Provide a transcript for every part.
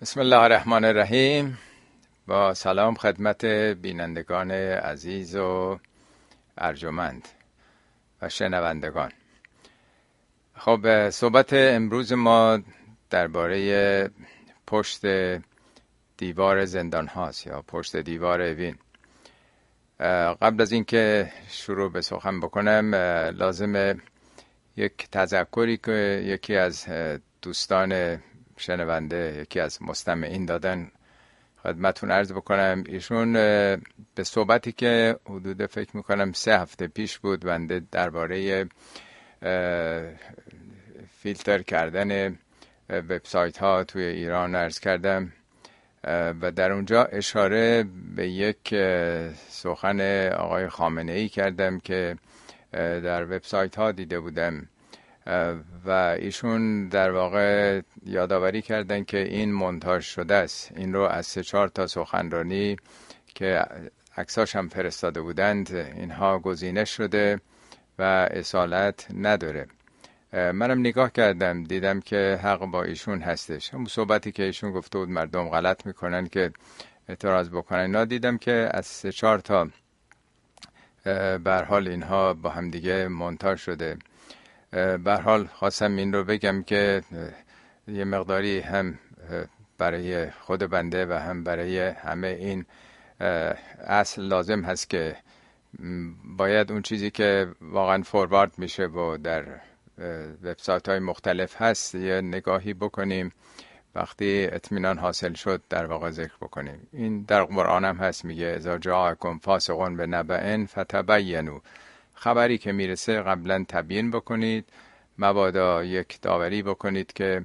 بسم الله الرحمن الرحیم. با سلام خدمت بینندگان عزیز و ارجمند و شنوندگان. خب، صحبت امروز ما درباره پشت دیوار زندان هاست یا پشت دیوار اوین. قبل از اینکه شروع به سخن بکنم لازمه یک تذکری که یکی از دوستان شنونده، یکی از مستمعین دادن خدمتون عرض بکنم. ایشون به صحبتی که حدود فکر میکنم 3 هفته پیش بود بنده درباره فیلتر کردن وبسایت ها توی ایران عرض کردم و در اونجا اشاره به یک سخن آقای خامنه ای کردم که در وبسایت ها دیده بودم و ایشون در واقع یادآوری کردن که این مونتاژ شده است. این رو از 3-4 تا سخنرانی که عکساش هم فرستاده بودند اینها گزینش شده و اصالت نداره. منم نگاه کردم دیدم که حق با ایشون هستش. همون صحبتی که ایشون گفته بود مردم غلط میکنن که اعتراض بکنن، دیدم که از 3-4 تا به هر حال اینها با هم دیگه مونتاژ شده. به هر حال خواستم این رو بگم که یه مقداری هم برای خود بنده و هم برای همه این اصل لازم هست که باید اون چیزی که واقعا فوروارد میشه و در وبسایت های مختلف هست یه نگاهی بکنیم، وقتی اطمینان حاصل شد در واقع ذکر بکنیم. این در قرآن هم هست، میگه اذا جاءکم فاسق بنبأ فتبینوا، خبری که میرسه قبلا تبیین بکنید مبادا یک داوری بکنید که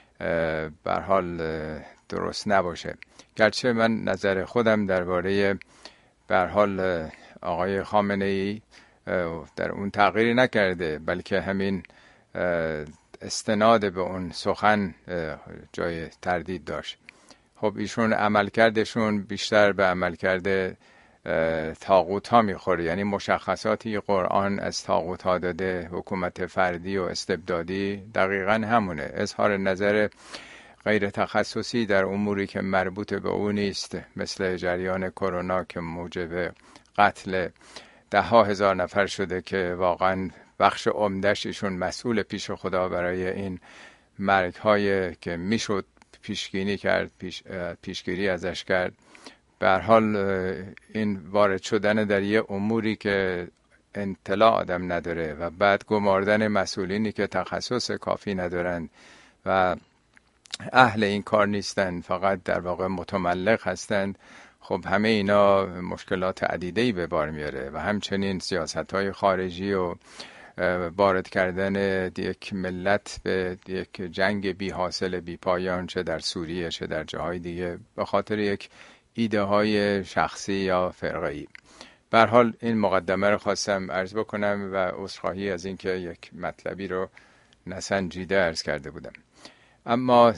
به هر حال درست نباشه. گرچه من نظر خودم درباره به هر حال آقای خامنه ای در اون تغییری نکرده، بلکه همین استناد به اون سخن جای تردید داشت. خب ایشون عملکردشون بیشتر به عملکرد طاغوت ها میخوره، یعنی مشخصاتی قرآن از طاغوت ها داده، حکومت فردی و استبدادی دقیقا همونه، اظهار نظر غیر تخصصی در اموری که مربوط به او نیست، مثل جریان کرونا که موجب قتل 10,000 نفر شده که واقعا بخش عمده‌اش ایشون مسئول پیش خدا برای این مرگ های که میشد پیشگیری کرد، پیشگیری ازش کرد. به هر حال این وارد شدن در یه اموری که اطلاع آدم نداره و بعد گماردن مسئولینی که تخصص کافی ندارند و اهل این کار نیستن، فقط در واقع متملق هستند، خب همه اینا مشکلات عدیده‌ای به بار میاره و همچنین سیاست‌های خارجی و وارد کردن یک ملت به یک جنگ بی حاصل بی پایان، چه در سوریه چه در جاهای دیگه، به خاطر یک ایده های شخصی یا فرقه‌ای. به هر حال این مقدمه رو خواستم عرض بکنم و عذرخواهی از اینکه یک مطلبی رو نسنجیده عرض کرده بودم. اما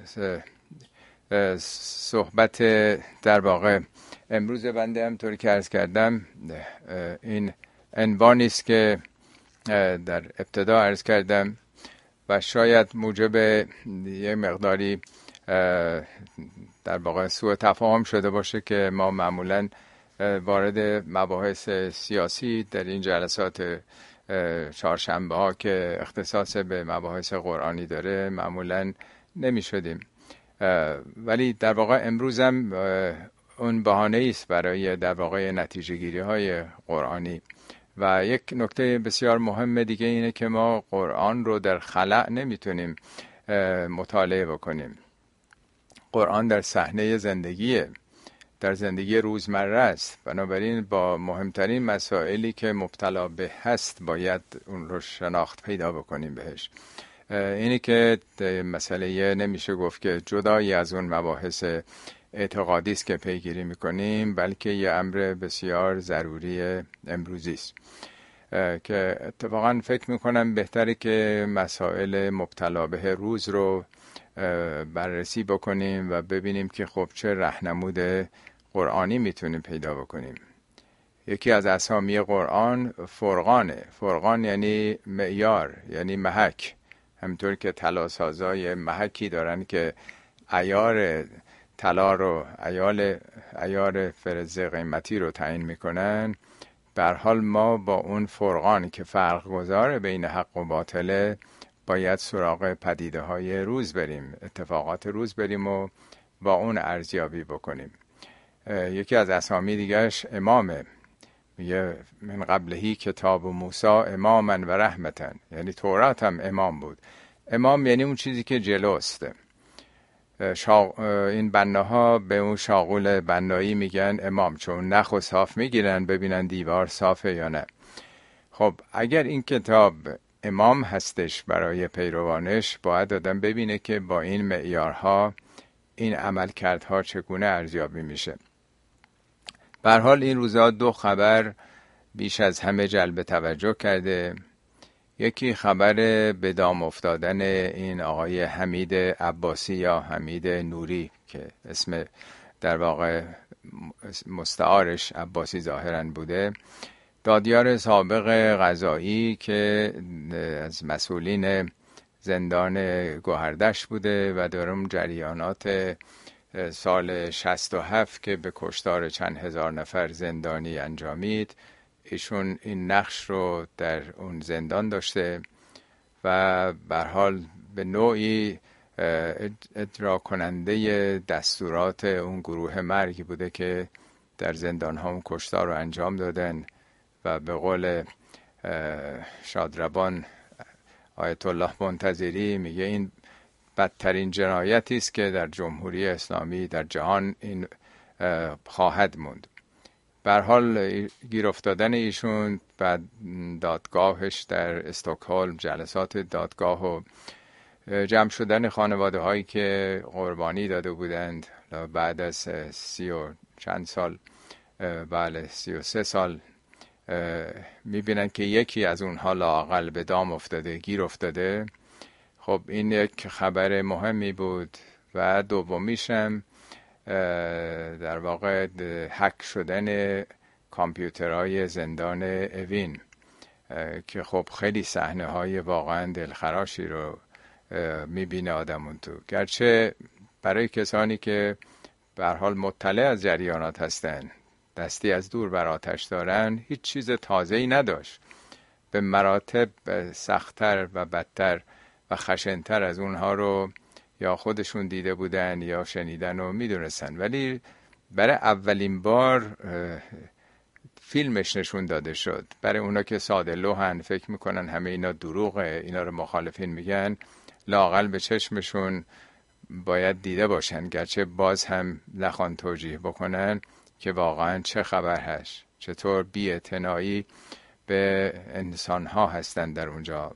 صحبت در واقع امروز بنده همطوری که عرض کردم این عنوانی است که در ابتدا عرض کردم و شاید موجب یه مقداری در واقع سوء تفاهم شده باشه که ما معمولاً وارد مباحث سیاسی در این جلسات چهارشنبه ها که اختصاص به مباحث قرآنی داره معمولاً نمی شدیم، ولی در واقع امروزم اون بهانه است برای در واقع نتیجه گیری های قرآنی. و یک نکته بسیار مهم دیگه اینه که ما قرآن رو در خلأ نمیتونیم مطالعه بکنیم. قرآن در صحنه زندگیه، در زندگی روزمره است، بنابراین با مهمترین مسائلی که مبتلا به هست باید اون رو شناخت پیدا بکنیم بهش. اینی که مسئله نمیشه گفت که جدایی از اون مباحث اعتقادی است که پیگیری میکنیم، بلکه یه امر بسیار ضروری امروزی است که اتفاقا فکر میکنم بهتره که مسائل مبتلا به روز رو بررسی بکنیم و ببینیم که خب چه راهنمود قرآنی میتونیم پیدا بکنیم. یکی از اسامی قرآن فرقانه. فرقان یعنی معیار، یعنی محک. همطور که طلاسازای محکی دارن که عیار طلا رو، عیار فلز قیمتی رو تعیین میکنن، به هر حال ما با اون فرقان که فرق گذاره بین حق و باطله باید سراغ پدیده های روز بریم، اتفاقات روز بریم و با اون ارزیابی بکنیم. یکی از اسامی دیگرش امامه، میگه من قبلهی کتاب و موسی اماما و رحمتن، یعنی تورات هم امام بود. امام یعنی اون چیزی که جلوسته. این بناها به اون شاغول بنایی میگن امام، چون نخ و صاف میگیرن ببینن دیوار صافه یا نه. خب اگر این کتاب امام هستش برای پیروانش، باید آدم ببینه که با این معیارها این عملکردها چگونه ارزیابی میشه. به هر حال این روزا دو خبر بیش از همه جلب توجه کرده. یکی خبر به دام افتادن این آقای حمید عباسی یا حمید نوری که اسم در واقع مستعارش عباسی ظاهراً بوده، دادیار سابق قضایی که از مسئولین زندان گوهردشت بوده و در اون جریانات سال 67 که به کشتار چند هزار نفر زندانی انجامید، ایشون این نقش رو در اون زندان داشته و به هر حال به نوعی اجرا کننده دستورات اون گروه مرگی بوده که در زندان ها اون کشتار رو انجام دادن و به قول شادروان آیت الله منتظری میگه این بدترین جنایتی است که در جمهوری اسلامی در جهان این خواهد موند. به هر حال گیر افتادن ایشون بعد دادگاهش در استکهلم، جلسات دادگاه و جمع شدن خانواده هایی که قربانی داده بودند بعد از 30 و چند سال، بله 33 سال، میبینن که یکی از اونها لااقل به دام افتاده، گیر افتاده. خب این یک خبر مهمی بود. و دومیشم در واقع هک شدن کامپیوترهای زندان اوین که خب خیلی صحنه های واقعا دلخراشی رو میبینه آدم اون تو. گرچه برای کسانی که به هر حال مطلع از جریانات هستن، دستی از دور بر آتش دارن، هیچ چیز تازه‌ای نداشت. به مراتب سخت‌تر و بدتر و خشن‌تر از اونها رو یا خودشون دیده بودن یا شنیدن و میدونستن، ولی برای اولین بار فیلمش نشون داده شد. برای اونا که ساده لوحن فکر میکنن همه اینا دروغه، اینا رو مخالفین میگن، لااقل به چشمشون باید دیده باشن، گرچه باز هم نخوان توجیه بکنن که واقعا چه خبر هست، چطور بی‌اعتنایی به انسان ها هستن در اونجا.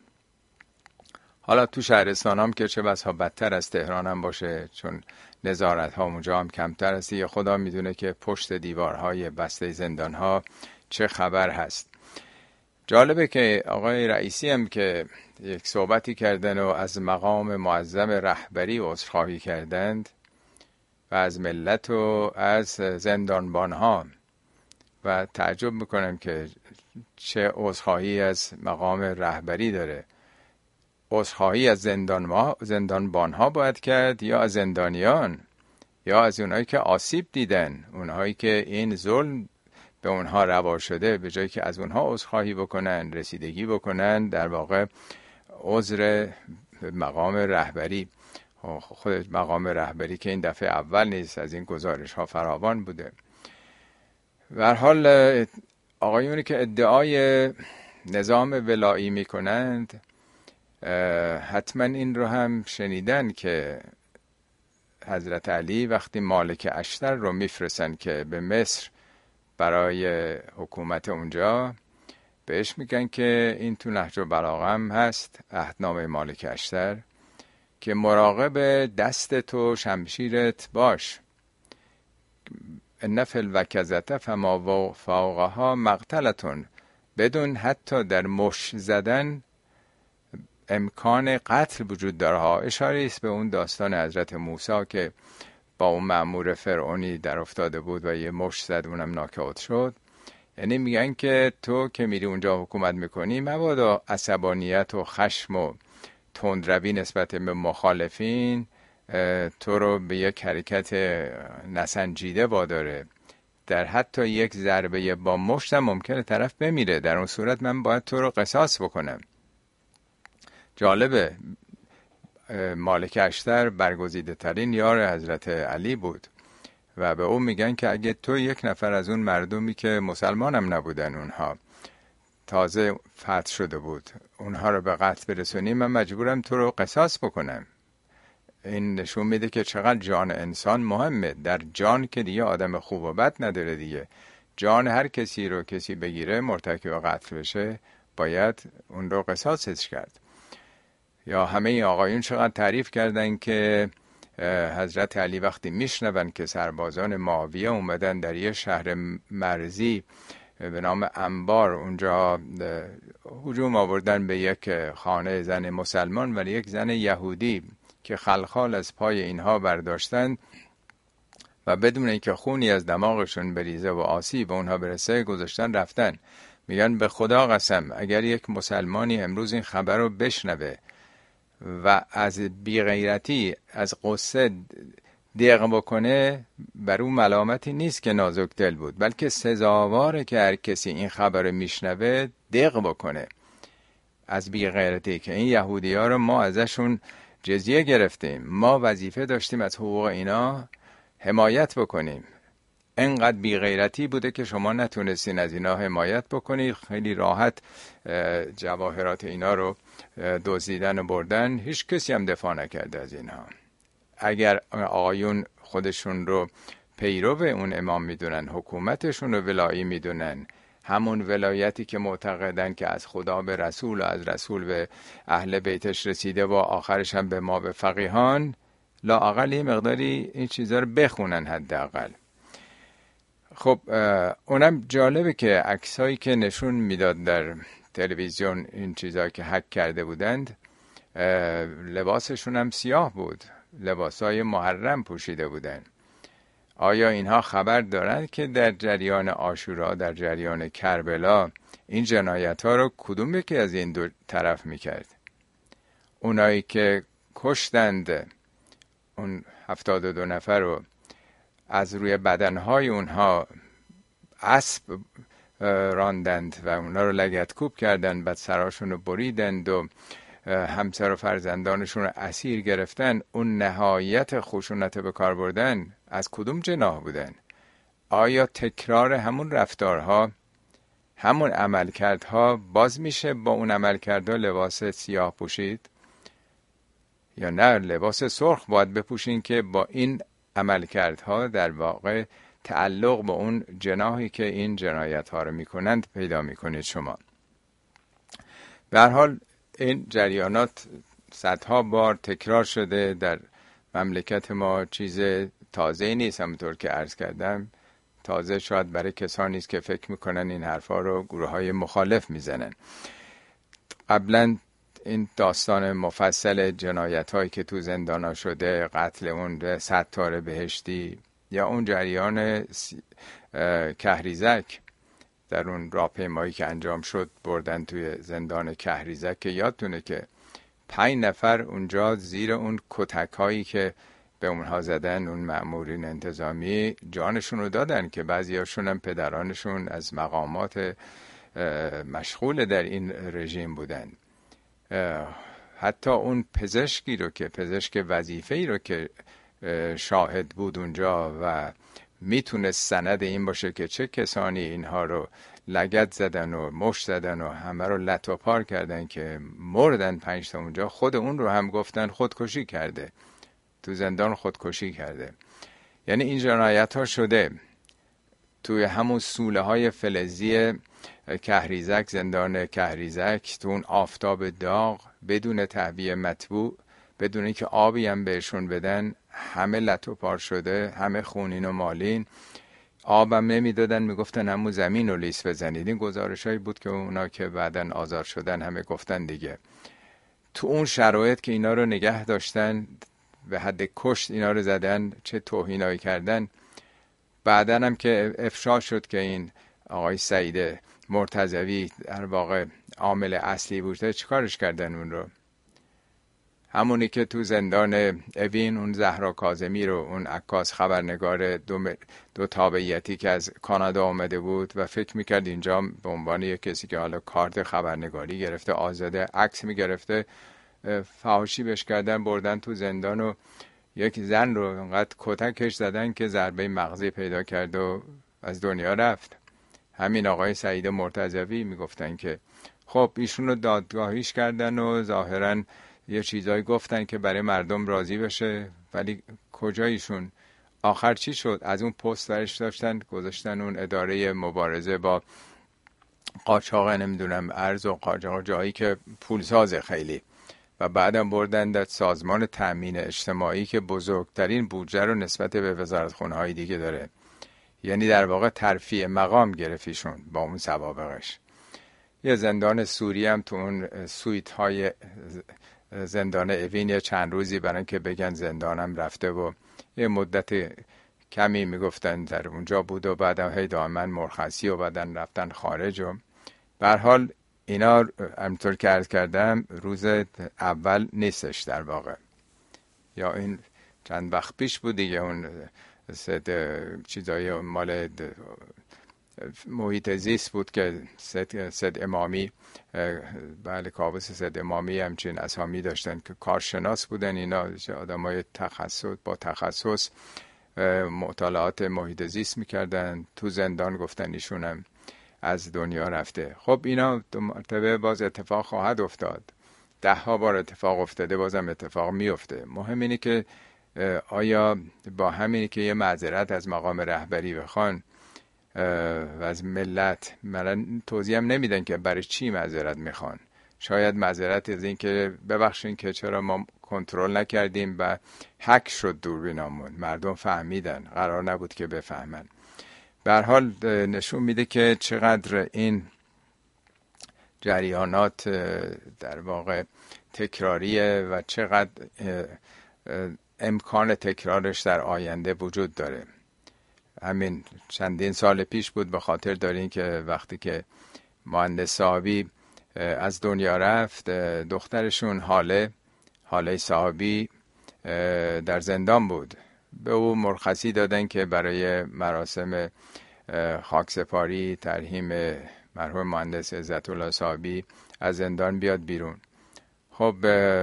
حالا تو شهرستان هم که چه بسا بدتر از تهران هم باشه، چون نظارت ها اونجا هم کمتر است، یا خدا میدونه که پشت دیوارهای بسته زندان ها چه خبر هست. جالبه که آقای رئیسی هم که یک صحبتی کردن و از مقام معظم رهبری عذرخواهی کردند و از ملت و از زندانبان ها، و تعجب میکنم که چه عذرخواهی از مقام رهبری داره. عذرخواهی از زندانبان ها باید کرد یا از زندانیان یا از اونهایی که آسیب دیدن، اونهایی که این ظلم به اونها روا شده، به جایی که از اونها عذرخواهی بکنن، رسیدگی بکنن در واقع عذر مقام رهبری. خود مقام رهبری که این دفعه اول نیست، از این گزارش ها فراوان بوده. به هر حال آقایونی که ادعای نظام ولایی میکنند حتما این رو هم شنیدن که حضرت علی وقتی مالک اشتر رو میفرستن که به مصر برای حکومت اونجا، بهش میگن که این تو نهج البلاغه هم هست، عهدنامه مالک اشتر، که مراقب دست تو شمشیرت باش، ان فی الوکزة فما فوقها مقتلتون، بدون حتی در مش زدن امکان قتل وجود داره. اشاره است به اون داستان حضرت موسی که با اون مأمور فرعونی در افتاده بود و یه مش زد، اونم ناکاوت شد. یعنی میگن که تو که میری اونجا حکومت میکنی، مبادا عصبانیت و خشم و تندروی نسبت به مخالفین تو رو به یک حرکت نسنجیده واداره، در حتی یک ضربه با مشتم ممکنه طرف بمیره، در اون صورت من باید تو رو قصاص بکنم. جالبه مالک اشتر برگزیده ترین یار حضرت علی بود و به اون میگن که اگه تو یک نفر از اون مردمی که مسلمان هم نبودن، اونها تازه فتح شده بود، اونها رو به قتل برسونی، من مجبورم تو رو قصاص بکنم. این نشون میده که چقدر جان انسان مهمه. در جان که دیگه آدم خوب و بد نداره دیگه، جان هر کسی رو کسی بگیره مرتکب قتل بشه باید اون رو قصاصش کرد. یا همه این آقایون چقدر تعریف کردن که حضرت علی وقتی میشنون که سربازان معاویه اومدن در یه شهر مرزی به نام انبار، اونجا هجوم آوردن به یک خانه زن مسلمان ولی یک زن یهودی که خلخال از پای اینها برداشتن و بدون اینکه خونی از دماغشون بریزه و آسیب به اونها برسه گذاشتن رفتن. میگن به خدا قسم اگر یک مسلمانی امروز این خبر رو بشنوه و از بیغیرتی از قصه دق بکنه، بر اون ملامتی نیست که نازک دل بود، بلکه سزاواره که هر کسی این خبر میشنوه دق بکنه از بیغیرتی که این یهودی ها رو ما ازشون جزیه گرفتیم، ما وظیفه داشتیم از حقوق اینا حمایت بکنیم. انقدر بیغیرتی بوده که شما نتونستین از اینا حمایت بکنید، خیلی راحت جواهرات اینا رو دزدیدن و بردن، هیچ کسی هم دفاع نکرده از اینها. اگر آقایون خودشون رو پیرو اون امام میدونن، حکومتشون رو ولایی میدونن، همون ولایتی که معتقدن که از خدا به رسول و از رسول به اهل بیتش رسیده و آخرش هم به ما به فقیهان، لااقل یه مقداری این چیزا رو بخونن حداقل. خب اونم جالبه که عکسایی که نشون میداد در تلویزیون، این چیزایی که هک کرده بودند، لباسشون هم سیاه بود، لباسای محرم پوشیده بودن. آیا اینها خبر دارند که در جریان عاشورا، در جریان کربلا، این جنایت ها رو کدوم یکی از این دو طرف میکرد؟ اونایی که کشتند اون 72 نفر رو، از روی بدنهای اونها اسب راندند و اونا رو لگدکوب کردند، بعد سراشون رو بریدند و همسر و فرزندانشون رو اسیر گرفتن، اون نهایت خشونت به کار بردن از کدوم جناح بودن؟ آیا تکرار همون رفتارها، همون عملکردها باز میشه با اون عملکردها لباس سیاه پوشید؟ یا نه لباس سرخ باید بپوشین که با این عملکردها در واقع تعلق به اون جناحی که این جنایت ها رو میکنند پیدا میکنید شما. به هر حال این جریانات صدها بار تکرار شده در مملکت ما، چیز تازه نیست. همونطور که عرض کردم تازه شاید برای کسانی است که فکر میکنن این حرفا رو گروه های مخالف میزنن. قبلا این داستان مفصل جنایت هایی که تو زندانا شده، قتل اون ستار بهشتی یا اون جریان کهریزک در اون راهپیمایی که انجام شد بردن توی زندان کهریزک، که یادتونه که 5 نفر اونجا زیر اون کتک هایی که به اونها زدن اون مأمورین انتظامی جانشون رو دادن، که بعضی هاشون هم پدرانشون از مقامات مشغول در این رژیم بودن. حتی اون پزشکی رو که پزشک وظیفه‌ای رو که شاهد بود اونجا و میتونست سند این باشه که چه کسانی اینها رو لگد زدن و مشت زدن و همه رو لت و پار کردن که مردن 5 تا اونجا، خود اون رو هم گفتن خودکشی کرده، تو زندان خودکشی کرده. یعنی این جنایت ها شده توی همون سوله های فلزی کهریزک، زندان کهریزک، تو اون آفتاب داغ، بدون تهویه مطبوع، بدون اینکه آبی هم بهشون بدن، همه لت و پار شده، همه خونین و مالین. آبم نمیدادن، میگفتن همون زمین رو لیس بزنید. این گزارشایی بود که اونا که بعدن آزاد شدن همه گفتن دیگه. تو اون شرایط که اینا رو نگه داشتن، به حد کشت اینا رو زدن، چه توهینایی کردن. بعدن هم که افشا شد که این آقای سعید مرتضوی در واقع عامل اصلی بوده، چیکارش کردن اون رو؟ همونی که تو زندان اوین اون زهرا کاظمی رو، اون عکاس خبرنگار دو تابعیتی که از کانادا آمده بود و فکر میکرد اینجا به عنوان یک کسی که حالا کارت خبرنگاری گرفته آزاده عکس میگرفته، فحاشی بهش کردن، بردن تو زندان و یک زن رو انقدر کتکش زدن که ضربه مغزی پیدا کرد و از دنیا رفت. همین آقای سعید مرتضوی میگفتن که خب ایشون رو دادگاهیش کردن و ظاهرا یه چیزایی گفتن که برای مردم راضی بشه، ولی کجا ایشون آخر چی شد؟ از اون پست درش داشتن گذاشتن اون اداره مبارزه با قاچاق نمیدونم ارز و قاچاق، جایی که پولسازه خیلی، و بعدم بردن در سازمان تأمین اجتماعی که بزرگترین بودجه رو نسبت به وزارتخونه های دیگه داره. یعنی در واقع ترفیع مقام گرفتیشون با اون سوابقش. یه زندان سوری هم تو اون سویت های زندان اوین یه چند روزی برای که بگن زندانم رفته و یه مدت کمی میگفتن در اونجا بود و بعدم هی دائما مرخصی و بعدن رفتن خارج. و به هر حال اینا همطور که عرض کردم روز اول نیستش در واقع، یا این چند وقت پیش بود دیگه، اون چیزای مال محیط زیست بود که سید امامی، بله کاووس سید امامی همچین اسامی داشتن که کارشناس بودن، اینا آدمای با تخصص مطالعات محیط زیست میکردن، تو زندان گفتن ایشونم از دنیا رفته. خب اینا دو مرتبه باز اتفاق خواهد افتاد، 10 بار اتفاق افتاده، بازم اتفاق میفته. مهم اینه که آیا با همینی که یه معذرت از مقام رهبری بخوان و از ملت، مثلا توضیح هم نمیدن که برای چی معذرت میخوان. شاید معذرت از این که ببخشین که چرا ما کنترل نکردیم و هک شد دوربینامون، مردم فهمیدن، قرار نبود که بفهمن. به هر حال نشون میده که چقدر این جریانات در واقع تکراریه و چقدر امکان تکرارش در آینده وجود داره. همین چندین سال پیش بود، به خاطر دارین که وقتی که مهندس صاحبی از دنیا رفت، دخترشون حاله صاحبی در زندان بود. به او مرخصی دادن که برای مراسم خاکسپاری ترحیم مرحوم مهندس عزت الله صاحبی از زندان بیاد بیرون. خب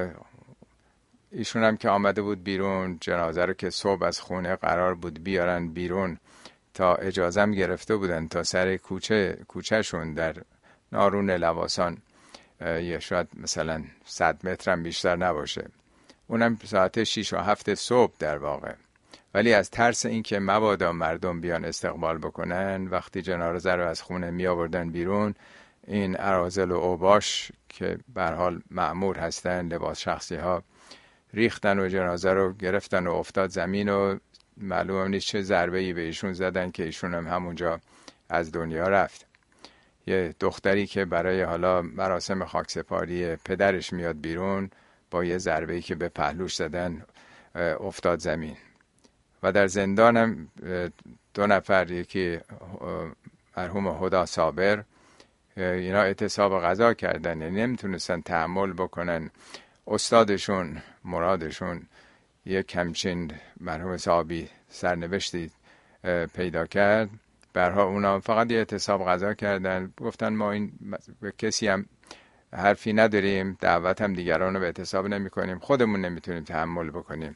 ایشون هم که آمده بود بیرون، جنازه رو که صبح از خونه قرار بود بیارن بیرون، تا اجازه هم گرفته بودن تا سر کوچهشون در نارون لواسان، یا شاید مثلا 100 متر هم بیشتر نباشه، اونم ساعت 6 و 7 صبح در واقع. ولی از ترس این که مبادا مردم بیان استقبال بکنن، وقتی جنازه رو از خونه می آوردن بیرون، این اراذل و اوباش که به هر حال مأمور هستن، لباس شخصی ها، ریختن و جنازه رو گرفتن و افتاد زمین و معلوم نیست چه ضربه‌ای به ایشون زدن که ایشون هم همونجا از دنیا رفت. یه دختری که برای حالا مراسم خاکسپاری پدرش میاد بیرون، با یه ضربه‌ای که به پهلوش زدن افتاد زمین. و در زندان هم 2 نفر، یکی مرحوم هدا صابر، اینا اعتصاب غذا کردن، یعنی نمیتونستن تحمل بکنن استادشون مرادشون یک همچین مرحوم صاحبی سرنوشتی پیدا کرد. برها اونا فقط یه اعتصاب غذا کردن، گفتن ما این به کسی هم حرفی نداریم، دعوت هم دیگران رو به اعتصاب نمی کنیم، خودمون نمیتونیم تحمل بکنیم.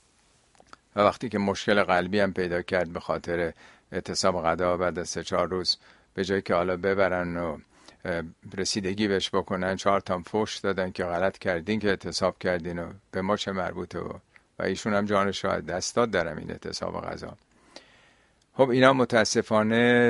و وقتی که مشکل قلبی هم پیدا کرد به خاطر اعتصاب غذا، بعد از 3-4 روز به جای که حالا ببرن و رسیدگی بهش بکنن، 4 تا فحش دادن که غلط کردین که اعتصاب کردین و به ما چه مربوطه، و ایشون هم جانش رو از دست داد در این اعتصاب غذا. خب اینا متاسفانه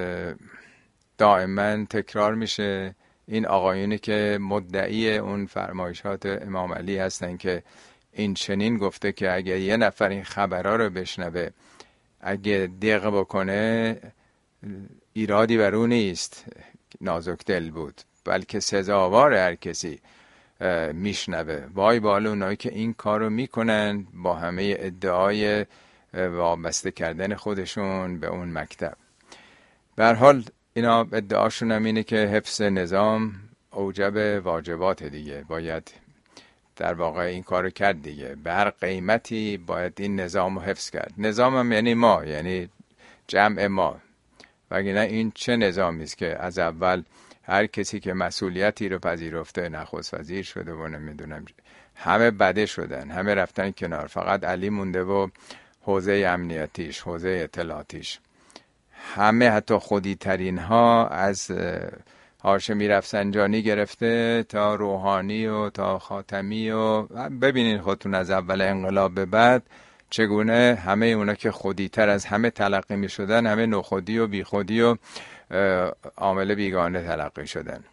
دائما تکرار میشه. این آقایونی که مدعی اون فرمایشات امام علی هستن که این چنین گفته که اگه یه نفر این خبرها رو بشنوه، اگه دق بکنه، ایرادی بر اون نیست نازک دل بود، بلکه سزاوار هر کسی میشنوه. وای بال اونایی که این کارو میکنن با همه ادعای وابسته کردن خودشون به اون مکتب. به هر حال اینا ادعاشون هم اینه که حفظ نظام اوجب واجبات دیگه، باید در واقع این کارو کرد دیگه. به هر قیمتی باید این نظام رو حفظ کرد. نظام هم یعنی ما، یعنی جمع ما. وگرنه این چه نظامی است که از اول هر کسی که مسئولیتی رو پذیرفته، نخست وزیر شده و نمیدونم، همه بده شدن، همه رفتن کنار، فقط علی مونده و حوزه امنیتیش، حوزه اطلاعاتیش. همه حتی خودی ترین ها، از هاشمی رفسنجانی گرفته تا روحانی و تا خاتمی و ببینین خودتون از اول انقلاب به بعد چگونه همه اونا که خودی تر از همه تلقی می شدن، همه نخودی و بی خودی و عامل بیگانه تلقی شدن،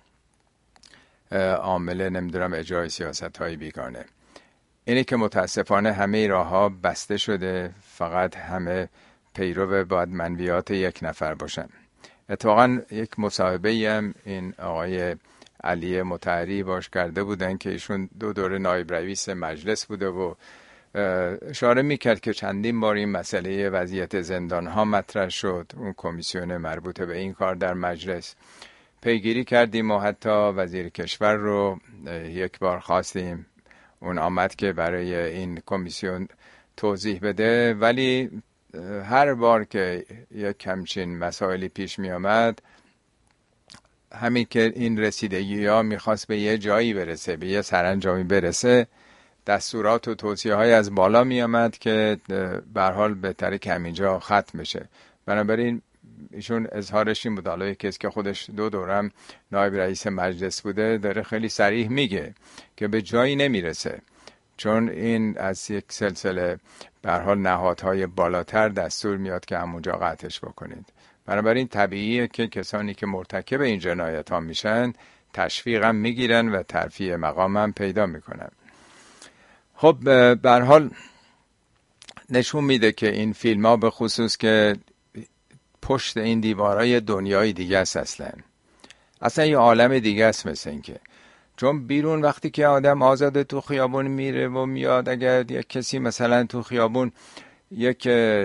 عامل نمیدونم اجرای سیاست های بیگانه. اینی که متاسفانه همه راه ها بسته شده، فقط همه پیرو باید منویات یک نفر باشن. اتفاقا یک مصاحبه هم این آقای علی مطهری باش کرده بودن که ایشون 2 دوره نایب رئیس مجلس بوده و اشاره میکرد که چندین بار این مسئله وضعیت زندان ها مطرح شد. اون کمیسیون مربوط به این کار در مجلس پیگیری کردیم و حتی وزیر کشور رو یک بار خواستیم، اون آمد که برای این کمیسیون توضیح بده، ولی هر بار که یک همچین مسائلی پیش می آمد، همین که این رسیدگی ها میخواست به یه جایی برسه، به یه سرانجامی برسه، دستورات و توصیه های از بالا می آمد که به هر حال بهتره که همینجا ختم بشه. بنابراین ایشون اظهارش این بود، حالا کسی که خودش 2 دورم نایب رئیس مجلس بوده داره خیلی صریح میگه که به جایی نمیرسه، چون این از یک سلسله به هر حال نهادهای بالاتر دستور میاد که همونجا قطعش بکنید. بنابراین طبیعیه که کسانی که مرتکب این جنایت ها میشن تشویق هم میگیرن و ترفیع مقام هم پیدا میکنن. خب به هر حال نشون میده که این فیلم ها به خصوص که پشت این دیوارای دنیای دیگه است، اصلا یه عالم دیگه است. مثل این که چون بیرون وقتی که آدم آزاده تو خیابون میره و میاد، اگر یک کسی مثلا تو خیابون یک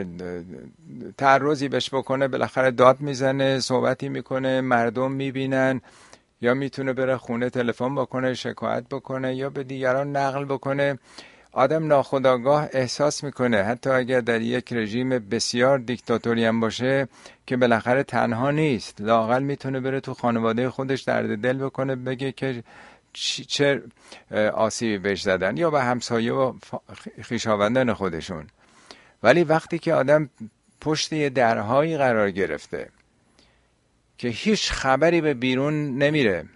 تعرضی بهش بکنه، بالاخره داد میزنه، صحبتی میکنه، مردم میبینن، یا میتونه بره خونه تلفن بکنه، شکایت بکنه، یا به دیگران نقل بکنه. آدم ناخودآگاه احساس میکنه، حتی اگر در یک رژیم بسیار دیکتاتوری هم باشه، که بالاخره تنها نیست. لااقل میتونه بره تو خانواده خودش درد دل بکنه، بگه که چه آسیبی بهش زدن، یا به همسایه و خویشاوندان خودشون. ولی وقتی که آدم پشت یه درهایی قرار گرفته که هیچ خبری به بیرون نمیره،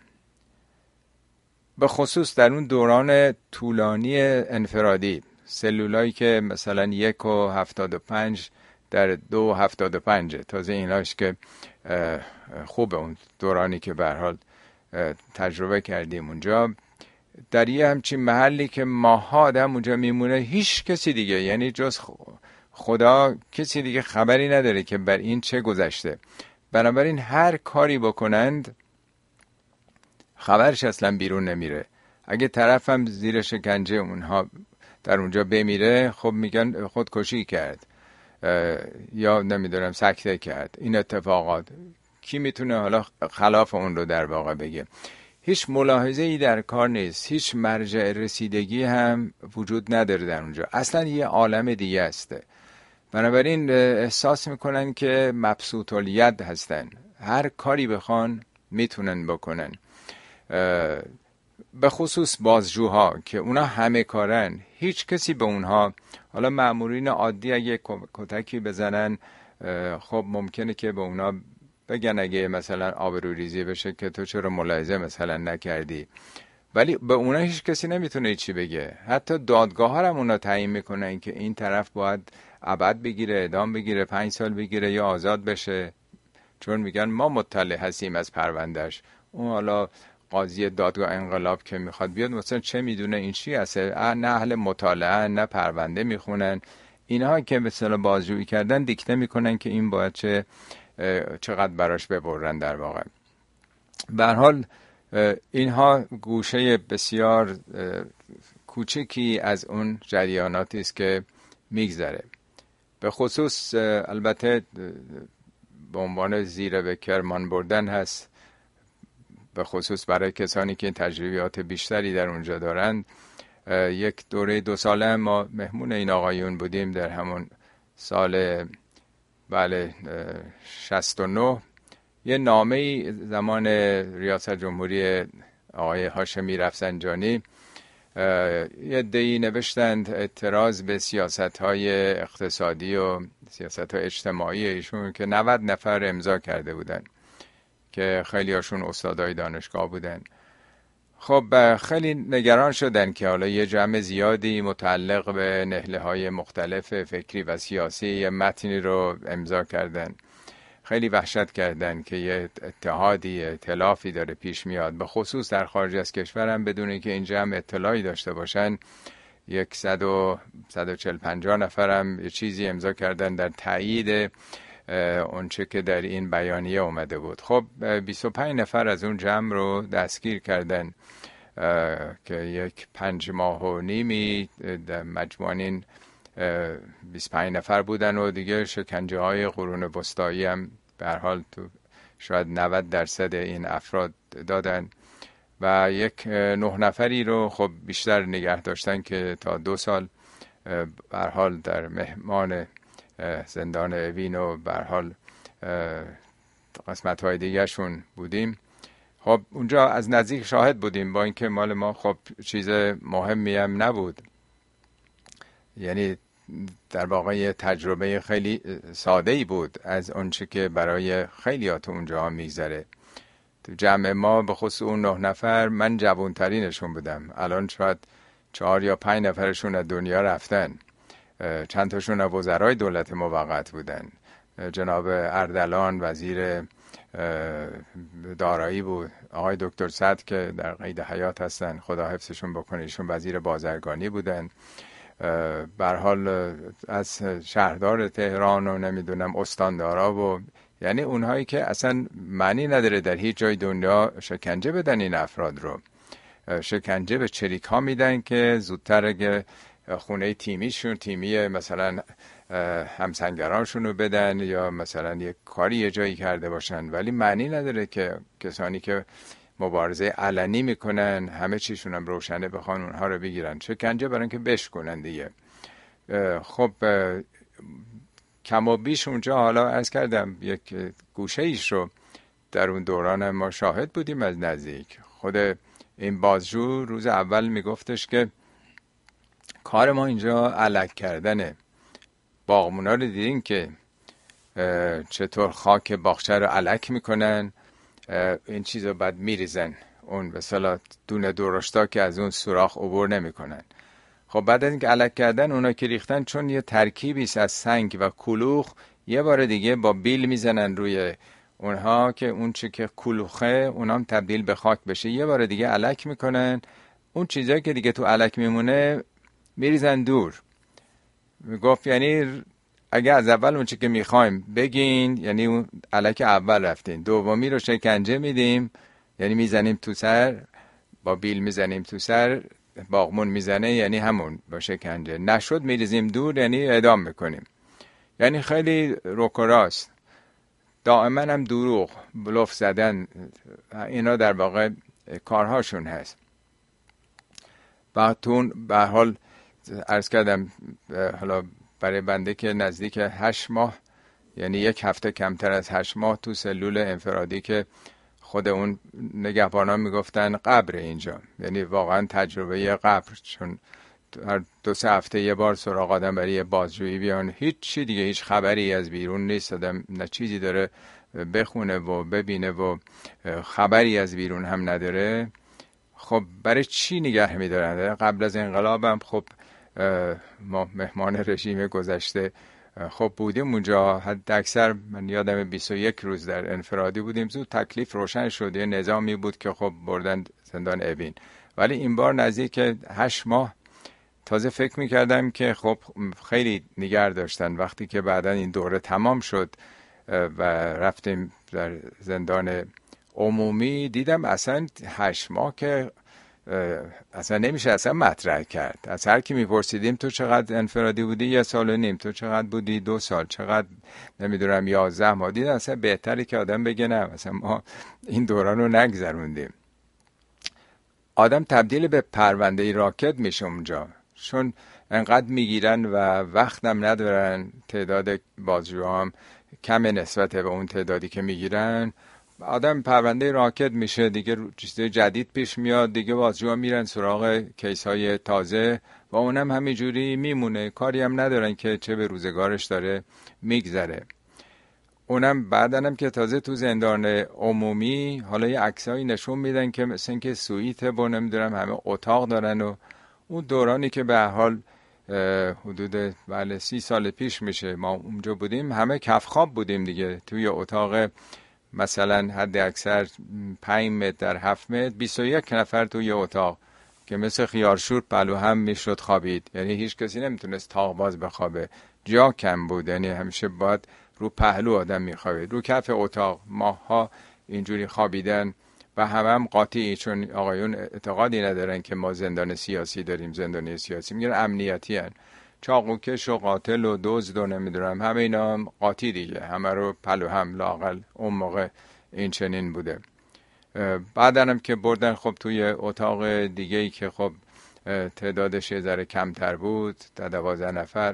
به خصوص در اون دوران طولانی انفرادی، سلولایی که مثلا 1.75 در 2.75، تازه ایناش که خوبه، اون دورانی که به هر حال تجربه کردیم اونجا، در یه همچین محلی که ماها آدم اونجا میمونه، هیچ کسی دیگه، یعنی جز خدا، کسی دیگه خبری نداره که بر این چه گذشته. بنابراین هر کاری بکنند خبرش اصلا بیرون نمیره. اگه طرف هم زیر شکنجه اونها در اونجا بمیره، خب میگن خودکشی کرد یا نمیدونم سکته کرد. این اتفاقات کی میتونه حالا خلاف اون رو در واقع بگه؟ هیچ ملاحظه ای در کار نیست، هیچ مرجع رسیدگی هم وجود نداره در اونجا، اصلا یه عالم دیگه است. بنابراین احساس میکنن که مبسوط الید هستن، هر کاری بخوان میتونن بکنن. به خصوص بازجوها که اونا همه کارن، هیچ کسی به اونها، حالا مامورین عادی اگه کتکی بزنن، خب ممکنه که به اونا بگن اگه مثلا آبروریزی بشه که تو چرا ملاحظه مثلا نکردی، ولی به اونا هیچ کسی نمیتونه چی بگه. حتی دادگاه ها هم اونا تعیین میکنن که این طرف باید ابد بگیره، اعدام بگیره، 5 سال بگیره یا آزاد بشه، چون میگن ما مطلع هستیم از پروندهش. اون حالا قاضی دادگاه انقلاب که میخواد بیاد مثلا چه میدونه این چی هسته، نه اهل مطالعه، نه پرونده میخونن. اینها که مثلا بازجویی کردن دیکته میکنن که این باید چقدر براش ببرن در واقع. به هر حال اینها گوشه بسیار کوچکی از اون جریاناتی است که میگذره. به خصوص البته به عنوان زیر به کرمان بردن هست، به خصوص برای کسانی که تجربیات بیشتری در اونجا دارند. یک دوره 2 ساله ما مهمون این آقایون بودیم در همون سال 69. یه نامه زمان ریاست جمهوری آقای هاشمی رفسنجانی یه عده‌ای نوشتند اعتراض به سیاست‌های اقتصادی و سیاست‌های اجتماعی ایشون که 90 نفر امضا کرده بودن که خیلی هاشون استادای دانشگاه بودن. خب خیلی نگران شدن که حالا یه جمع زیادی متعلق به نهله‌های مختلف فکری و سیاسی یه متنی رو امضا کردن. خیلی وحشت کردن که یه اتحادی ائتلافی داره پیش میاد، به خصوص در خارج از کشورم بدون اینکه این جمع اطلاعی داشته باشن. 140-150 نفرم یه چیزی امضا کردن در تایید اونچه که در این بیانیه اومده بود. خب 25 نفر از اون جمع رو دستگیر کردن که یک 5 ماه و نیمی در مجموعاً 25 نفر بودن و دیگه شکنجه های قرون وسطایی هم به هر حال تو شاید 90% این افراد دادن و یک 9 نفری رو خب بیشتر نگه داشتن که تا 2 سال به هر حال در مهمان زندان اوین و به هر حال قسمت های دیگه شون بودیم. خب اونجا از نزدیک شاهد بودیم، با اینکه مال ما خب چیز مهمی هم نبود، یعنی در واقع تجربه خیلی ساده‌ای بود از اونچه که برای خیلیات اونجا میگذره. تو جمع ما به خصوص اون 9 نفر من جوانترینشون بودم. الان شاید 4 یا 5 نفرشون از دنیا رفتن. چند تاشون از وزرای دولت موقت بودن. جناب اردلان وزیر دارایی بود، آقای دکتر سعد که در قید حیات هستن خدا حفظشون بکنه، ایشون وزیر بازرگانی بودن. به هر حال از شهردار تهران و نمیدونم استاندارا و یعنی اونهایی که اصلا معنی نداره در هیچ جای دنیا شکنجه بدن این افراد رو. شکنجه به چریک ها میدن که زودتر اگه خونه تیمی مثلا همسنگرانشون رو بدن یا مثلا یک کاری یه جایی کرده باشن، ولی معنی نداره که کسانی که مبارزه علنی میکنن همه چیشون هم روشنه بخوان اونها رو بگیرن. شکنجه برای اینکه بشکنن دیگه. خب کم و بیش اونجا حالا عرض کردم یک گوشه ایش رو در اون دوران ما شاهد بودیم از نزدیک. خود این بازجو روز اول میگفتش که کار ما اینجا الک کردنه. باغمونا رو دیدین که چطور خاک باغچه رو الک میکنن، این چیزو بعد میریزن اون به اصطلاح دونه درشتا که از اون سوراخ عبور نمیکنن. خب بعد از اینکه الک کردن اونا که ریختن، چون یه ترکیبی است از سنگ و کلوخ، یه بار دیگه با بیل میزنن روی اونها که اون چه که کلوخه اونام تبدیل به خاک بشه. یه بار دیگه الک میکنن، اون چیزایی که دیگه تو الک میمونه میریزن دور. میگفت یعنی اگه از اول اون چه که میخوایم بگین، یعنی اون الک اول رفتین، دومی رو شکنجه میدیم، یعنی میزنیم تو سر، با بیل میزنیم تو سر، باغمون میزنه یعنی همون با شکنجه، نشد میریزیم دور یعنی اعدام میکنیم. یعنی خیلی روکراست، دائما هم دروغ بلوف زدن، اینا در واقع کارهاشون هست. بعدتون به هر حال عرض کردم حالا برای بنده که نزدیک 8 ماه، یعنی 1 هفته کمتر از 8 ماه تو سلول انفرادی که خود اون نگهبانان میگفتن قبر اینجا، یعنی واقعا تجربه قبر، چون هر 2-3 هفته یه بار سراغ آدم برای بازجویی بیان، هیچ چی دیگه، هیچ خبری از بیرون نیست، آدم نه چیزی داره بخونه و ببینه و خبری از بیرون هم نداره. خب برای چی نگه میدارن؟ قبل از انقلاب هم خب ما مهمان رژیم گذشته خب بودیم اونجا، حد اکثر من یادم 21 روز در انفرادی بودیم. زود تکلیف روشن شد، یه نظامی بود که خب بردن زندان اوین. ولی این بار نزدیک 8 ماه تازه فکر میکردم که خب خیلی نگه داشتن. وقتی که بعدا این دوره تمام شد و رفتیم در زندان عمومی، دیدم اصلا 8 ماه که اصلا نمیشه اصلا مطرح کرد. از هر کی میپرسیدیم تو چقدر انفرادی بودی؟ 1.5 سال، تو چقدر بودی؟ 2 سال، چقدر نمیدونم 11 ماه. دیدم اصلا بهتره که آدم بگه نه، مثلا ما این دوران رو نگذروندیم. آدم تبدیل به پرونده راکت میشه اونجا، چون انقدر میگیرن و وقتم ندارن، تعداد بازجوها هم کم نسبت به اون تعدادی که میگیرن، آدم پرونده راکت میشه دیگه، چیز جدید پیش میاد دیگه، بازجوها میرن سراغ کیس های تازه و اونم همینجوری میمونه، کاری هم ندارن که چه به روزگارش داره میگذره. اونم بعدنم که تازه تو زندان عمومی حالا یه عکسایی نشون میدن که مثل اینکه سویت با نمیدونم همه اتاق دارن و اون دورانی که به هر حال حدود 30 سال پیش میشه ما اونجا بودیم، همه کف خواب بودیم دیگه، توی اتاق مثلا حد اکثر 5 متر در 7 متر 21 نفر توی اتاق که مثل خیارشور پلو هم میشد خوابید، یعنی هیچ کسی نمیتونست تاق باز بخوابه، جا کم بود، یعنی همیشه باید رو پهلو آدم میخوابید، رو کف اتاق ماها اینجوری خوابیدن و هم قاطعی، چون آقایون اعتقادی ندارن که ما زندان سیاسی داریم، زندانی سیاسی میگن امنیتی هن، چاقوکش و قاتل و دزد و نمیدونم همه اینا هم قاطی دیگه، همه رو پلو هم لاقل اون موقع این چنین بوده. بعدنم که بردن خب توی اتاق دیگه ای که خب تعدادش یه ذره کمتر بود، تا 12 نفر،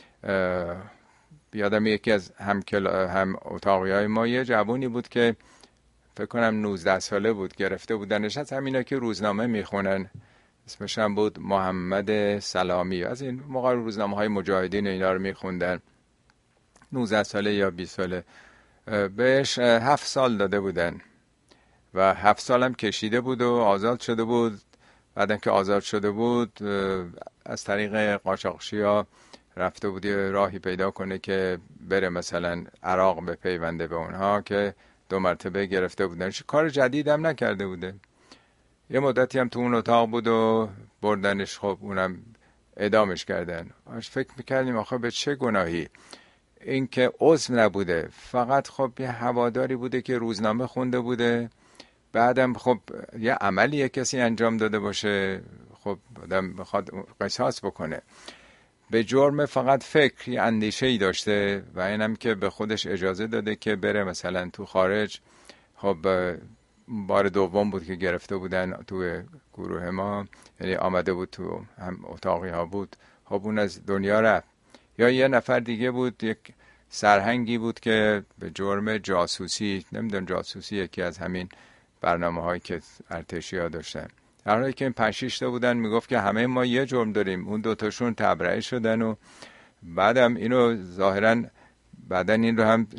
یادم یکی از هم اتاقی های ما یه جوونی بود که فکر کنم 19 ساله بود، گرفته بودنش از همینا که روزنامه میخونن، اسمش هم بود محمد سلامی، از این موقع روزنامه های مجاهدین اینا رو میخوندن، 19 ساله یا 20 ساله، بهش 7 سال داده بودن و 7 سال هم کشیده بود و آزاد شده بود. بعدن که آزاد شده بود از طریق قاچاقچی‌ها رفته بود راهی پیدا کنه که بره مثلا عراق به پیونده به اونها، که 2 مرتبه گرفته بودن، کار جدید هم نکرده بوده. یه مدتی هم تو اون اتاق بود و بردنش، خب اونم اعدامش کردن. فکر میکردیم آخه به چه گناهی، این که عضو نبوده، فقط خب یه هواداری بوده که روزنامه خونده بوده، بعدم خب یه عملی کسی انجام داده باشه، خب آدم بخواد قصاص بکنه، به جرم فقط فکر اندیشه ای داشته و اینم که به خودش اجازه داده که بره مثلا تو خارج. خب بار دوم بود که گرفته بودن تو گروه ما، یعنی آمده بود تو هم اتاقی ها بود، خب اون از دنیا رفت. یا یه نفر دیگه بود، یک سرهنگی بود که به جرم جاسوسی، نمیدونم جاسوسی یکی از همین برنامه هایی که ارتشی ها داشتن، در حالی که این 5-6 تا بودن، میگفت که همه ما یه جرم داریم، اون 2 تاشون تبرئه شدن و بعدم اینو ظاهرا بعدن این رو هم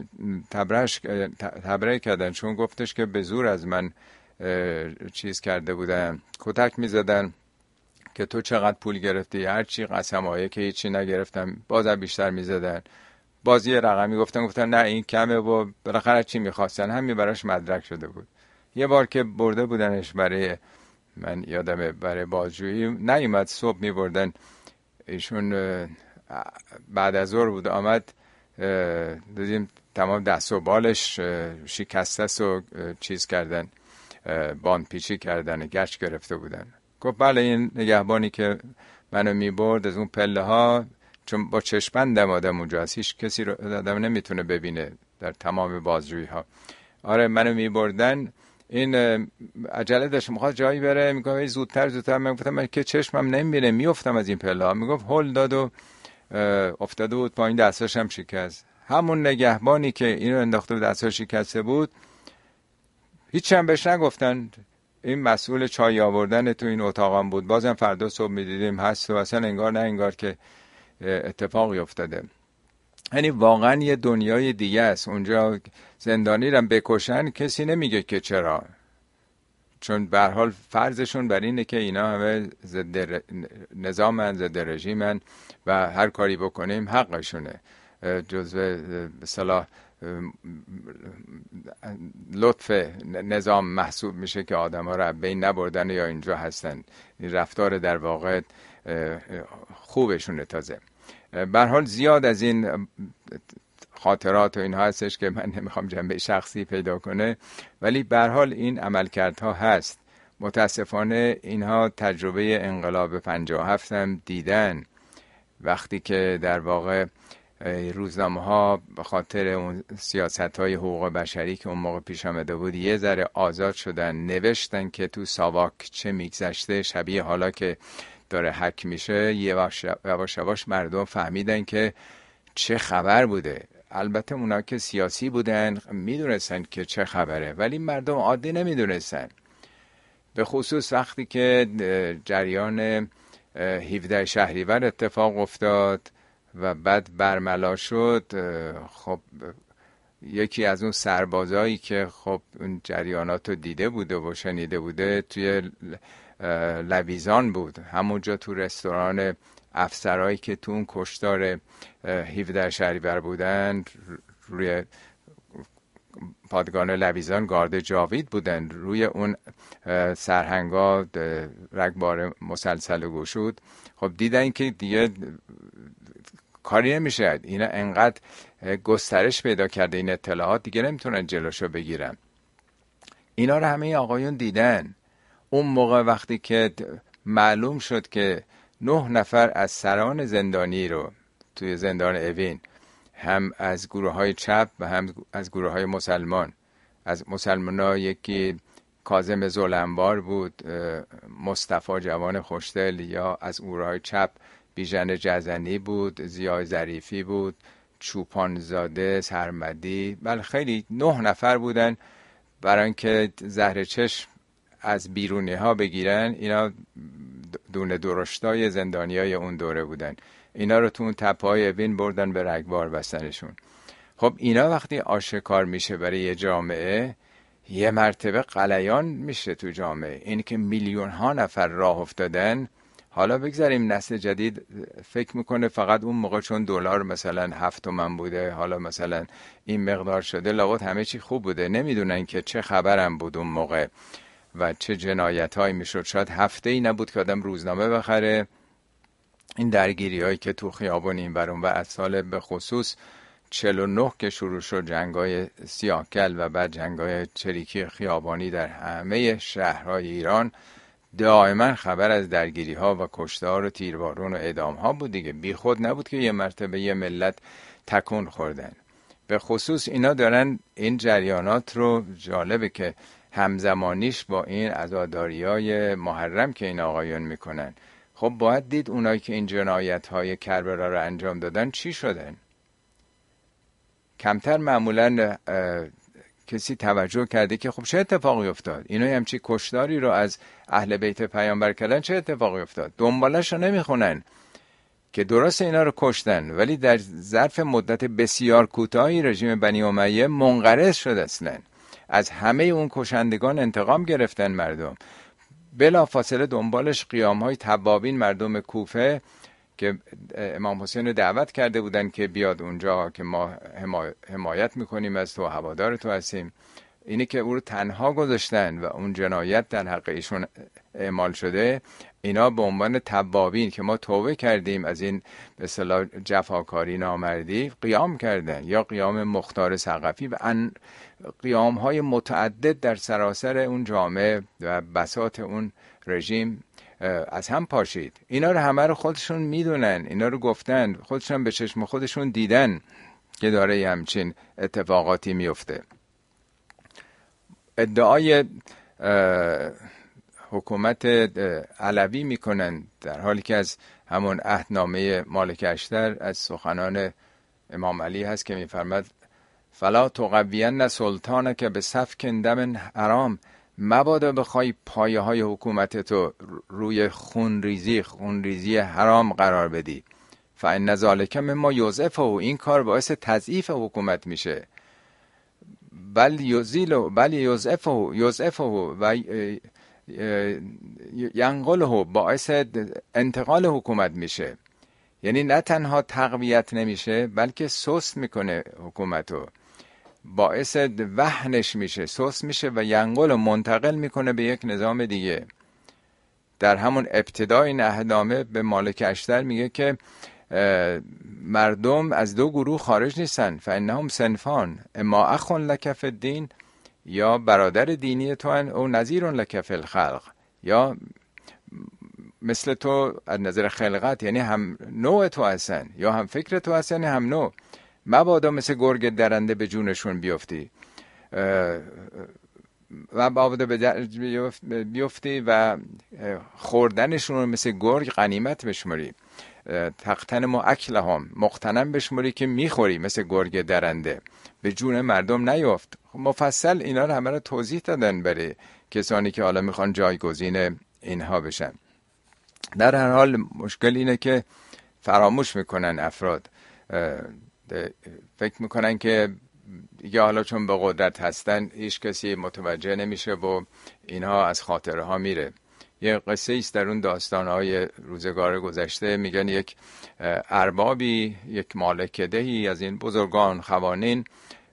تبرئه کردن، چون گفتش که به زور از من چیز کرده بودن، کتک میزدن که تو چقدر پول گرفتی، هرچی قسمایی که هیچی نگرفتم بازم بیشتر میزدن، باز یه رقمی گفتن نه این کمه و بالاخره چی میخواستن، همین براش مدرک شده بود. یه بار که برده بودنش برای، من یادمه برای بازجویی، نیومد، صبح میبردن ایشون، بعد از ظهر بود آمد، دیدیم تمام دست و بالش شکسته و چیز کردن، باند پیچی کردن، گچ گرفته بودن. گفت بله این نگهبانی که منو میبرد از اون پله ها، چون با چشمندم آدم اونجا هست، هیچ کسی رو آدم نمیتونه ببینه در تمام بازجویی ها، آره منو میبردن، این عجله داشت میخواد جایی بره، میگم زودتر، من گفتم من که چشمم نمیبینه، میافتم از این پله ها، میگفت هل داد و افتاده بود پایین، دستاش هم شکست. همون نگهبانی که اینو انداخته بود دستاش شکسته بود، هیچ هم بهش نگفتن، این مسئول چای آوردن تو این اتاقم بود، بازم فردا صبح میدیدیم هست و اصلا انگار نه انگار که اتفاقی افتاده. یعنی واقعا یه دنیای دیگه است اونجا، زندانی رو بکشن کسی نمیگه که چرا، چون به هر حال فرضشون بر اینه که اینا همه ضد نظامن، ضد رژیمن و هر کاری بکنیم حقشونه، جزء به اصطلاح لطف نظام محسوب میشه که آدم‌ها رو بین نبردن یا اینجا هستن، این رفتار در واقع خوبشونه. تازه به هر حال زیاد از این خاطرات و اینها هستش که من نمیخوام جنبه شخصی پیدا کنه، ولی به هر حال این عملکردها هست. متاسفانه اینها تجربه انقلاب 57 هم دیدن، وقتی که در واقع روزنامه ها به خاطر اون سیاست های حقوق بشری که اون موقع پیش آمده بود یه ذره آزاد شدن، نوشتن که تو ساواک چه میگذشته، شبیه حالا که داره حک میشه. یواش یواش مردم فهمیدن که چه خبر بوده. البته اونا که سیاسی بودن میدونستن که چه خبره، ولی مردم عادی نمیدونستن. به خصوص وقتی که جریان 17 شهریور اتفاق افتاد و بعد برملا شد، خب یکی از اون سربازایی که خب اون جریانات رو دیده بوده و شنیده بوده توی لویزان بود، همونجا تو رستوران افسرهایی که تو اون کشتار 17 شهریور بودن، روی پادگان لویزان گارد جاوید بودن، روی اون سرهنگا رگبار مسلسل و گشود. خب دیدن که دیگه کاری نمیشه، اینا انقدر گسترش پیدا کرده این اطلاعات، دیگه نمیتونن جلوشو بگیرن. اینا رو همه آقایون دیدن. اون موقع وقتی که معلوم شد که 9 نفر از سران زندانی رو توی زندان اوین، هم از گروه های چپ و هم از گروه های مسلمان، از مسلمان ها یکی کاظم ذوالانبار بود، مصطفی جوان خوشدل، یا از گروه های چپ بیژن جزنی بود، ضیاء ظریفی بود، چوپانزاده، سرمدی، بله خیلی 9 نفر بودن. برای اینکه زهر چشم از بیرونی ها بگیرن، اینا دونه درشتای زندانی های اون دوره بودن، اینا رو تو اون تپه های اوین بردن به رگبار بستنشون. خب اینا وقتی آشکار میشه برای یه جامعه، یه مرتبه غلیان میشه تو جامعه. این که میلیون ها نفر راه افتادن، حالا بگذاریم نسل جدید فکر میکنه فقط اون موقع چون دلار مثلا 7 تومن بوده، حالا مثلا این مقدار شده، لابد همه چی خوب بوده. نمیدونن که چه خبرم بود اون موقع و چه جنایت هایی میشد. شاید هفته ای نبود که آدم روزنامه بخره. این درگیری هایی که تو خیابون این برون و از سال به خصوص 49 که شروع شد، جنگای سیاهکل و بعد جنگای چریکی خیابانی در همه شهرهای ایران، دائما خبر از درگیری ها و کشتار و تیربارون و اعدام ها بود دیگه. بی خود نبود که یه مرتبه یه ملت تکون خوردن. به خصوص اینا دارن این جریانات رو، جالبه که همزمانیش با این عزاداریای محرم که این آقایون میکنن. خب باید دید اونایی که این جنایت های کربلا رو انجام دادن چی شدن. کمتر معمولا کسی توجه کرده که خب چه اتفاقی افتاد، اینا همچی کشتاری رو از اهل بیت پیامبر کردن، چه اتفاقی افتاد. دنبالش رو نمیخونن که درست اینا رو کشتن، ولی در ظرف مدت بسیار کوتاهی رژیم بنی امیه منقرض شد. اصلا از همه اون کشندگان انتقام گرفتن مردم. بلا فاصله دنبالش قیام‌های توابین مردم کوفه که امام حسین رو دعوت کرده بودن که بیاد اونجا که ما حمایت میکنیم از تو، هوادار تو هستیم. اینی که او رو تنها گذاشتن و اون جنایت در حق ایشون اعمال شده، اینا به عنوان توابین که ما توبه کردیم از این به اصطلاح جفاکاری نامردی، قیام کردن. یا قیام مختار ثقفی و قیام های متعدد در سراسر اون جامعه و بساط اون رژیم از هم پاشید. اینا رو همه رو خودشون میدونن، اینا رو گفتن، خودشون به چشم خودشون دیدن که داره همچین اتفاقاتی میفته. ادعای حکومت علوی میکنن، در حالی که از همون عهدنامه مالک اشتر از سخنان امام علی هست که میفرماد فلا تقوین سلطانک به سفک دم حرام، مبادا بخوای پایه های حکومت تو روی خونریزی حرام قرار بدی. فان ذلک مما یضعفه، این کار باعث تضعیف حکومت میشه. بل یضعفه و ینقله، باعث انتقال حکومت میشه. یعنی نه تنها تقویت نمیشه، بلکه سست میکنه حکومتو، باعث وهنش میشه، سست میشه و ینقل و منتقل میکنه به یک نظام دیگه. در همون ابتدای عهدنامه به مالک اشتر میگه که مردم از 2 گروه خارج نیستن، فانهم صنفان، اما اخ لک فی الدین، یا برادر دینی تو ان، او نظیر لک فی الخلق، یا مثل تو از نظر خلقت، یعنی هم نوع تو هستن یا هم فکر تو هستن یا هم نوع. مبادا مثل گرگ درنده به جونشون بیفتی و مبادا بیفتی و خوردنشون رو مثل گرگ غنیمت بشماری. تقتنم و اکلهم، مقتنم بشماری که میخوری مثل گرگ درنده، به جون مردم نیفت. مفصل اینا رو همه رو توضیح دادن برای کسانی که حالا میخوان جایگزین اینها بشن. در هر حال مشکل اینه که فراموش میکنن افراد، فکر میکنن که دیگه حالا چون به قدرت هستن هیچ کسی متوجه نمیشه و اینها از خاطره ها میره. یه قصه ایست در اون داستانهای روزگار گذشته، میگن یک اربابی، یک مالک دهی از این بزرگان خوانین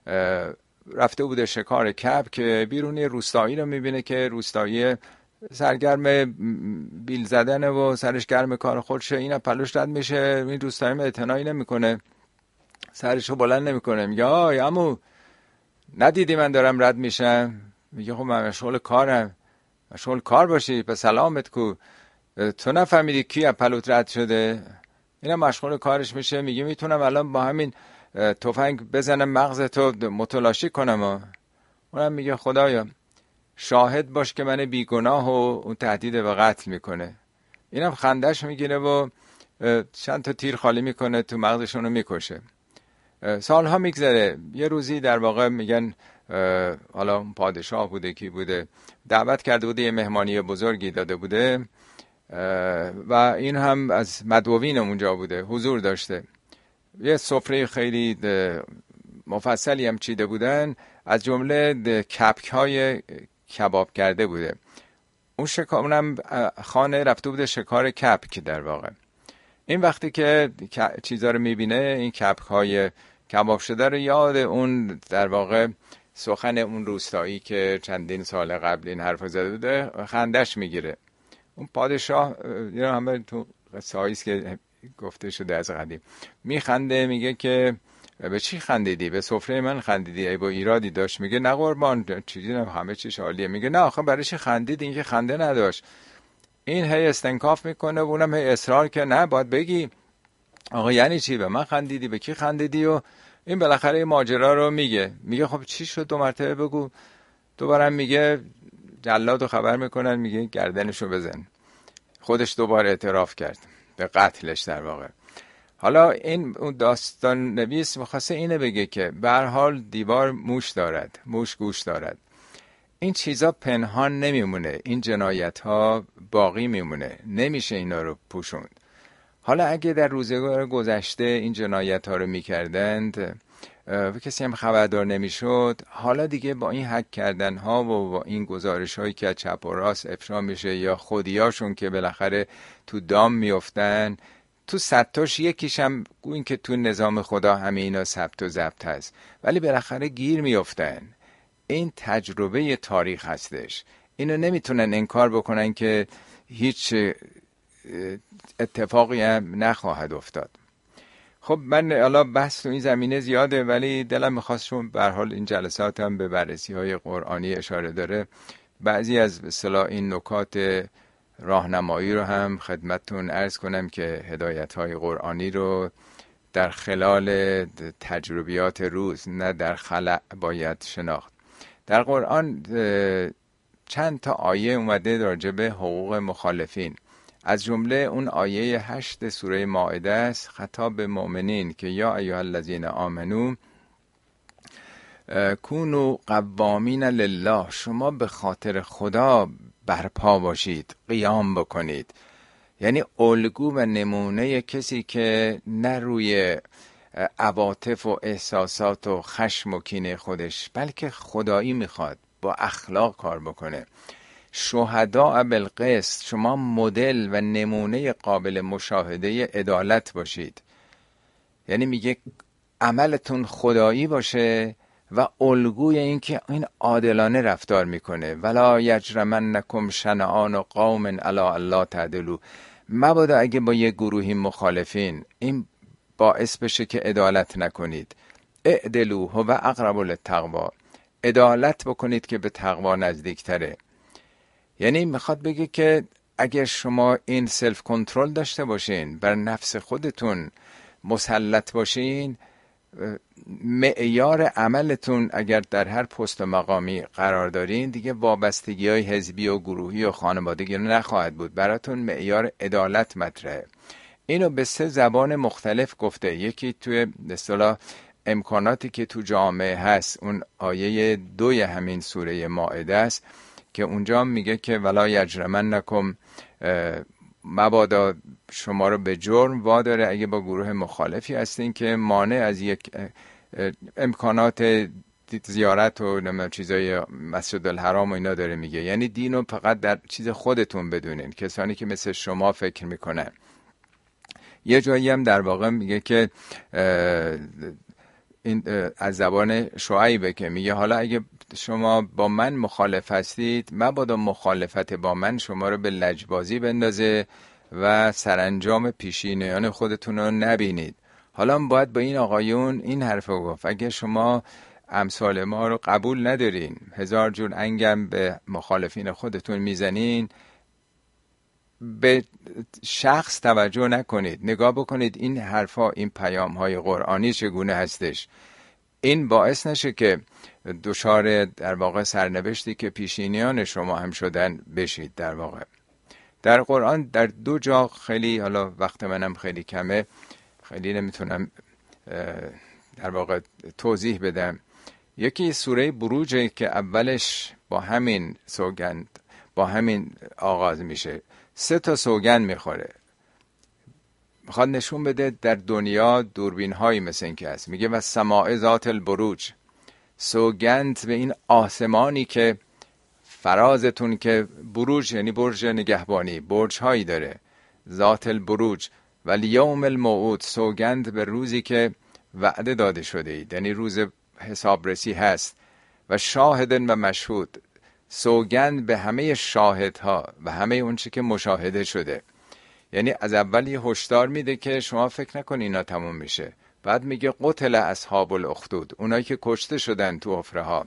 رفته بوده شکار کبک که بیرونی روستایی رو میبینه که روستایی سرگرم بیل زدنه و سرش گرم کار خودشه. این پلوش رد میشه، این روستایی اعتنایی نمیکنه، سرشو بلند نمیکنه، میگه آی عمو ندیدی من دارم رد میشم؟ میگه خب من مشغول کارم. مشغول کار باشی به سلامت کو، تو نفهمیدی کی از پلوت رد شده؟ اینم مشغول کارش میشه، میگه میتونم الان با همین تفنگ بزنم مغزتو متلاشی کنم. اونم میگه خدایا شاهد باش که من بیگناه و اون تهدید به قتل میکنه. اینم خندش میگیره و چند تا تیر خالی میکنه تو مغزشونو میکشه. سالها میگذره، یه روزی در واقع میگن حالا پادشاه بوده کی بوده دعوت کرده بوده، یه مهمانی بزرگی داده بوده و این هم از مدعوین اونجا بوده، حضور داشته. یه سفره خیلی مفصلی هم چیده بودن، از جمله کپک های کباب کرده بوده. اونم خانه رفته بوده شکار کپک در واقع. این وقتی که چیزا رو میبینه، این کپک های کباب شده رو یاد اون در واقع سخن اون روستایی که چندین سال قبل این حرف زده بوده خندش میگیره. اون پادشاه اینا همه تو قصه هاییست که گفته شده از قدیم، میخنده، میگه که به چی خندیدی؟ به سفره من خندیدی؟ ای با ایرادی داشت؟ میگه نه قربان چیزی نه، همه چیش عالیه. میگه نه آخه برای چی خندید؟ این که خنده نداشت. این هی استنکاف میکنه و اونم هی اصرار که نه باید بگی آقا یعنی چی به من خندیدی، به کی خندیدی؟ و این بالاخره این ماجرا رو میگه خب چی شد؟ 2 مرتبه بگو. دوباره میگه جلادو خبر میکنن، میگه گردنشو بزن. خودش دوباره اعتراف کرد به قتلش در واقع. حالا این اون داستان نویس میخواسته اینه بگه که به هر حال دیوار موش دارد، موش گوش دارد. این چیزا پنهان نمیمونه، این جنایت ها باقی میمونه، نمیشه اینا رو پوشوند. حالا اگه در روزگار گذشته این جنایت ها رو میکردند و کسی هم خبردار نمیشد، حالا دیگه با این حک کردن ها و با این گزارش هایی که چپ و راست افشا میشه یا خودیاشون که بالاخره تو دام میفتن، تو ستاش یکیش هم این که تو نظام خدا همه اینا ثبت و ضبط هست، ولی بالاخره گیر میفتن. این تجربه تاریخ هستش، اینو نمیتونن انکار بکنن که هیچ اتفاقی هم نخواهد افتاد. خب من حالا بحث تو این زمینه زیاده، ولی دلم میخواست چون به هر حال این جلسات هم به بررسی های قرآنی اشاره داره، بعضی از به اصطلاح این نکات راهنمایی رو هم خدمتتون عرض کنم که هدایت های قرآنی رو در خلال تجربیات روز نه در خلأ باید شناخت. در قرآن چند تا آیه اومده راجع به حقوق مخالفین، از جمله اون آیه 8 سوره مائده است، خطاب به مؤمنین که یا ایها الذین آمنو کونوا قوامین لله، شما به خاطر خدا برپا باشید، قیام بکنید. یعنی الگو و نمونه کسی که نه روی عواطف و احساسات و خشم و کینه خودش بلکه خدایی میخواد با اخلاق کار بکنه. شهداء بالقسط، شما مدل و نمونه قابل مشاهده عدالت باشید. یعنی میگه عملتون خدایی باشه و الگوی این که این عادلانه رفتار میکنه. ولا یجرمنکم شنآن قوم علی الا تعدلوا، مبادا اگه با یه گروهی مخالفین این باعث بشه که عدالت نکنید. اعدلوا هو اقرب للتقوی، عدالت بکنید که به تقوا نزدیکتره. یعنی میخواد بگه که اگر شما این سلف کنترل داشته باشین، بر نفس خودتون مسلط باشین، معیار عملتون اگر در هر پست و مقامی قرار دارین دیگه وابستگی های حزبی و گروهی و خانوادگی نخواهد بود. براتون معیار عدالت مطرحه. اینو به 3 زبان مختلف گفته. یکی توی به اصطلاح امکاناتی که تو جامعه هست، اون آیه 2 همین سوره مائده است که اونجا میگه که ولا یجرمنکم، مبادا شما رو به جرم واداره اگه با گروه مخالفی هستین که مانع از یک امکانات زیارت و چیزای مسجد الحرام و اینا داره میگه. یعنی دینو فقط در چیز خودتون بدونین، کسانی که مثل شما فکر میکنن. یه جایی هم در واقع میگه که این از زبان شعیبه که میگه حالا اگه شما با من مخالف هستید، مبادا مخالفت با من شما رو به لجبازی بندازه و سرانجام پیشینیان خودتون رو نبینید. حالا باید با این آقایون این حرف رو گفت، اگه شما امثال ما رو قبول ندارین، 1000 جور انگم به مخالفین خودتون میزنین، به شخص توجه نکنید، نگاه بکنید این حرفا، این پیام‌های قرآنی چگونه هستش. این باعث نشه که دچار در واقع سرنوشتی که پیشینیان شما هم شدن بشید. در واقع در قرآن در 2 جا خیلی، حالا وقت منم خیلی کمه، خیلی نمیتونم در واقع توضیح بدم. یکی سوره بروجه که اولش با همین سوگند، با همین آغاز میشه. 3 تا سوگند میخوره، میخواد نشون بده در دنیا دوربین هایی مثل این که هست. میگه و سماع ذات البروج، سوگند به این آسمانی که فرازتون، که بروج یعنی برج نگهبانی، برج هایی داره، ذات البروج. و الیوم الموعود، سوگند به روزی که وعده داده شده اید، یعنی روز حسابرسی هست. و شاهد و مشهود، سوگند به همه شاهدها و همه اون چی که مشاهده شده. یعنی از اول یه هشدار میده که شما فکر نکن اینا تموم میشه. بعد میگه قتل اصحاب الاخدود، اونایی که کشته شدن تو حفره ها.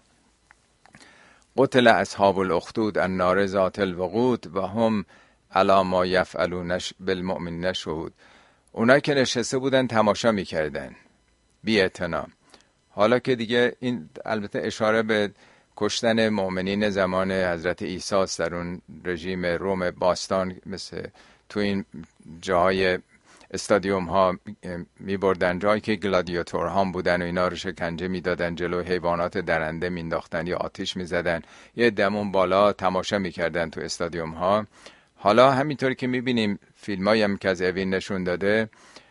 قتل اصحاب الاخدود النار ذات الوقود و هم علی ما یفعلون بالمؤمنین شهود. اونایی که نشسته بودن تماشا میکردن بی اعتنا. حالا که دیگه این البته اشاره به کشتن مؤمنین زمان حضرت عیسی است در اون رژیم روم باستان، مثل تو این جاهای استادیوم ها می بردن، جایی که گلادیاتور ها بودن و اینا رو شکنجه می دادن، جلو حیوانات درنده می انداختن یا آتش می زدن، یه دمون بالا تماشا می کردن تو استادیوم ها. حالا همینطوری که می بینیم فیلم هایی هم که از اوین نشون داده،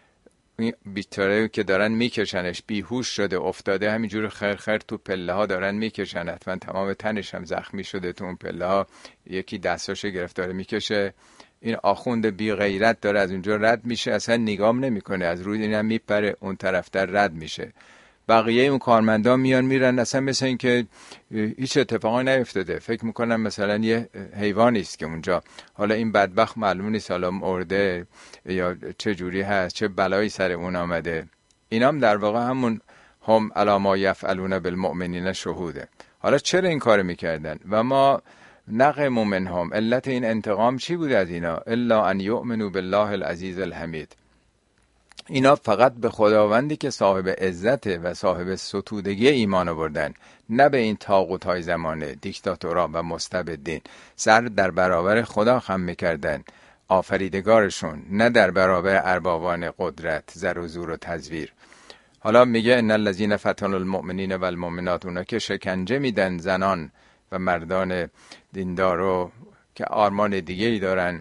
بیچاره که دارن میکشنش، بیهوش شده افتاده، همینجور خرخر تو پله ها دارن میکشن، حتما تمام تنش هم زخمی شده تو اون پله ها، یکی دستاشو گرفت داره میکشه. این آخوند بی غیرت داره از اونجا رد میشه، اصلا نگام نمیکنه، از روی اینم میپره اون طرف در رد میشه. بقیه اون کارمندان میان میرن، اصلا مثل این که هیچ اتفاقی نیفتاده، فکر میکنن مثلا یه حیوانی است که اونجا، حالا این بدبخت معلوم نیست حالا مرده یا چه جوری هست، چه بلایی سر اون آمده. اینام در واقع همون هم علی ما یفعلون بالمؤمنین شهوده. حالا چرا این کار میکردن؟ و ما نقم منهم، علت این انتقام چی بود از اینا؟ الا ان یؤمنوا بالله العزیز الحمید. اینا فقط به خداوندی که صاحب عزت و صاحب ستودگی ایمان آوردن، نه به این طاغوت‌های زمانه، دیکتاتورها و مستبدین. سر در برابر خدا خم می‌کردن، آفریدگارشون، نه در برابر اربابان قدرت، زر و زور و تزویر. حالا میگه ان الذين فتنوا المؤمنین و المؤمنات، اونا که شکنجه میدن زنان و مردان دیندارو که آرمان دیگه‌ای دارن،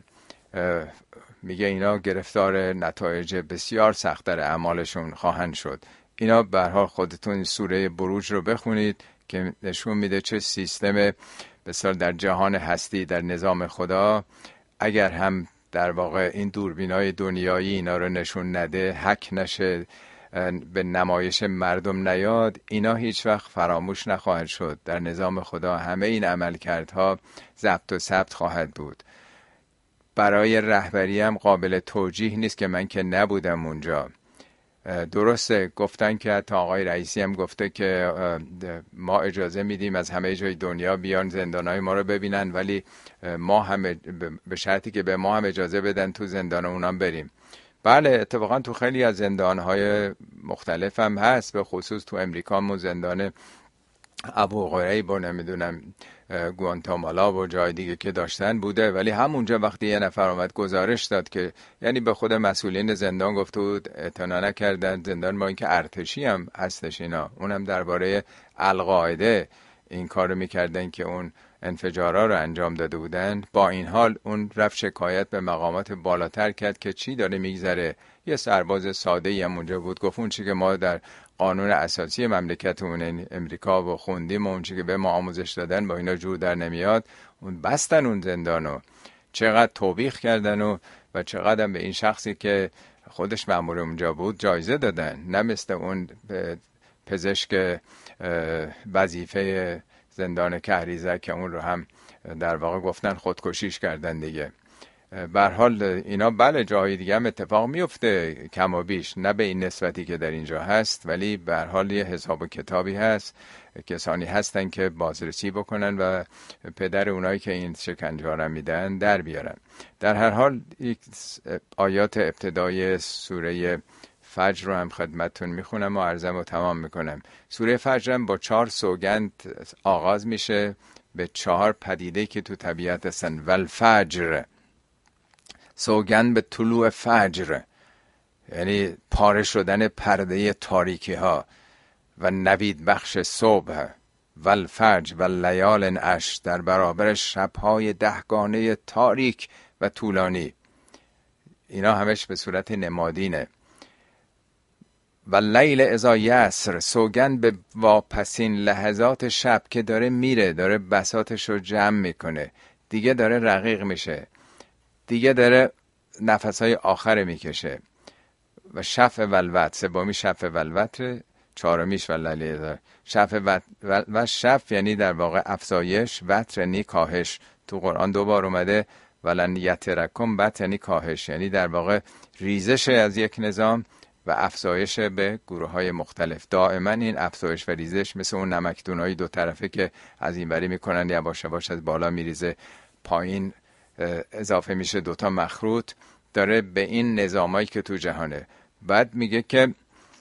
میگه اینا گرفتار نتایج بسیار سخت‌تر اعمالشون خواهند شد. اینا به هر حال خودتون سوره بروج رو بخونید که نشون میده چه سیستم بسیار در جهان هستی، در نظام خدا، اگر هم در واقع این دوربینای دنیایی اینا رو نشون نده، حک نشه، به نمایش مردم نیاد، اینا هیچ وقت فراموش نخواهد شد. در نظام خدا همه این عملکردها ضبط و ثبت خواهد بود. برای رهبری هم قابل توجیه نیست که من که نبودم اونجا، درسته گفتن که حتی آقای رئیسی هم گفته که ما اجازه میدیم از همه جای دنیا بیان زندانهای ما رو ببینن، ولی ما هم به شرطی که به ما هم اجازه بدن تو زندان اونام بریم. بله اتفاقا تو خیلی از زندانهای مختلف هم هست، به خصوص تو امریکا مون زندان ابو غریب و نمیدونم گوانتامالا و جای دیگه که داشتن بوده، ولی همونجا وقتی یه نفر اومد گزارش داد که یعنی به خود مسئولین زندان گفته بود اعتنا نکردن، زندان با اینکه ارتشی هم هستش اینا، اونم درباره القاعده این کارو میکردن که اون انفجارا رو انجام داده بودن، با این حال اون رفت شکایت به مقامات بالاتر کرد که چی داره میگذره. یه سرباز ساده ای هم اونجا بود، گفت اون چی که ما در قانون اساسی مملکتمون امریکا و خوندیم و اون چی که به ما آموزش دادن با اینا جور در نمیاد. اون بستن اون زندانو، چقدر توبیخ کردن و چقدر به این شخصی که خودش مأمور اونجا بود جایزه دادن، نه مثل اون پزشک وظیفه زندان کهریزک که اون رو هم در واقع گفتن خودکشیش کردن دیگه. به هر حال اینا بله جای دیگه هم اتفاق میفته کم و بیش، نه به این نسبتی که در اینجا هست، ولی به هر حال یه حساب و کتابی هست، کسانی هستن که بازرسی بکنن و پدر اونایی که این شکنجه را میدن در بیارن. در هر حال یک آیات ابتدای سوره فجر رو هم خدمتتون میخونم و عرضم رو تمام میکنم. سوره فجر هم با 4 سوگند آغاز میشه به 4 پدیده که تو طبیعت هستن. والفجر، سوگند به طلوع فجر، یعنی پاره شدن پرده تاریکی ها و نوید بخش صبح. والفجر واللیال عشر، در برابر شبهای 10 گانه تاریک و طولانی. اینا همش به صورت نمادینه. واللیل اذا یسر، سوگند به واپسین لحظات شب که داره میره، داره بساطش رو جمع میکنه، دیگه داره رقیق میشه، دیگه داره نفسهای آخر میکشه. و شفع والوتر، سومی شفع والوتر، چهارمیش واللیل. شفع و شفع یعنی در واقع افزایش، وتر یعنی کاهش. تو قرآن 2 بار اومده ولن یترکم، بت یعنی کاهش، یعنی در واقع ریزش از یک نظام و افزایش به گروه های مختلف. دائما این افزایش و ریزش مثل اون نمکدونای 2 طرفه که از این وری میکنن یواش یواش از بالا میریزه پایین اضافه میشه 2 تا مخروط، داره به این نظامایی که تو جهانه. بعد میگه که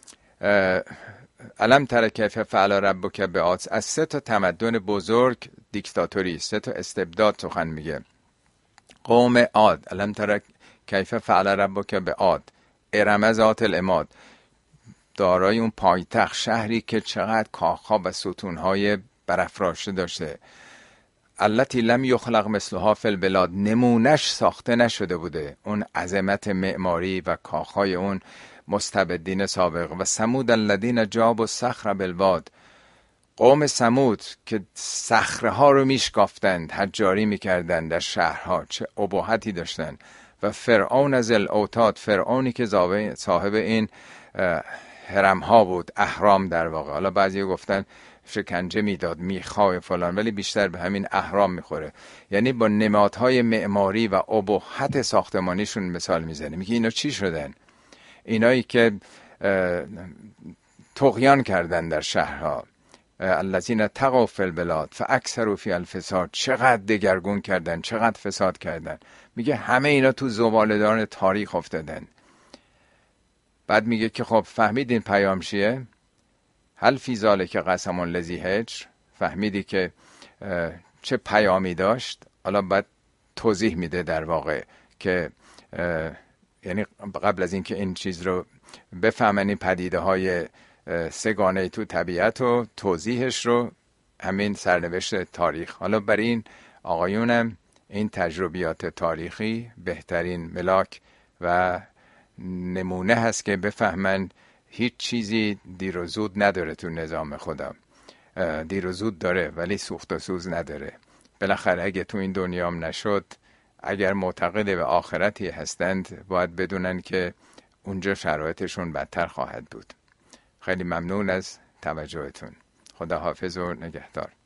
الم تر کیف فعل ربک بعاد، از 3 تا تمدن بزرگ دیکتاتوری، 3 تا استبداد سخن میگه. قوم عاد، الم تر کیف فعل ربک بعاد، ارم ذات العماد، دارای اون پایتخت، شهری که چقدر کاخها و ستونهای برافراشته داشته. التی لم یخلق مثلها فی البلاد، نمونش ساخته نشده بوده، اون عظمت معماری و کاخهای اون مستبدین سابق. و ثمود الذین جابوا الصخر بالواد، قوم ثمود که صخره ها رو میشکافتند، حجاری میکردند در شهرها، چه اباحتی داشتند. و فرعون ذی الاوتاد، فرعونی که صاحب این هرم ها بود، اهرام در واقع. حالا بعضی گفتن شکنجه میداد، میخواه فلان، ولی بیشتر به همین اهرام میخوره. یعنی با نمادهای معماری و اباحت ساختمانیشون مثال میزنه. میگه اینا چی شدن؟ اینایی که طغیان کردن در شهرها، الذین طغوا فی البلاد فاکثروا فیها الفساد، چقدر دگرگون کردن، چقدر فساد کردن. میگه همه اینا تو زباله‌دان تاریخ افتادن. بعد میگه که خب فهمیدین پیام چیه؟ هل فی ذلک قسم لذی هجر، فهمیدی که چه پیامی داشت؟ حالا بعد توضیح میده در واقع که یعنی قبل از اینکه این چیز رو بفهمن، این پدیده های 3 گانه تو طبیعت و توضیحش رو، همین سرنوشت تاریخ. حالا برای این آقایونم این تجربیات تاریخی بهترین ملاک و نمونه هست که بفهمن هیچ چیزی دیر و زود نداره تو نظام خدا. دیر و زود داره ولی سوخت و سوز نداره. بالاخره اگه تو این دنیام نشد، اگر معتقد به آخرتی هستند، باید بدونن که اونجا شرایطشون بدتر خواهد بود. خیلی ممنون از توجهتون. خدا حافظ و نگهدار.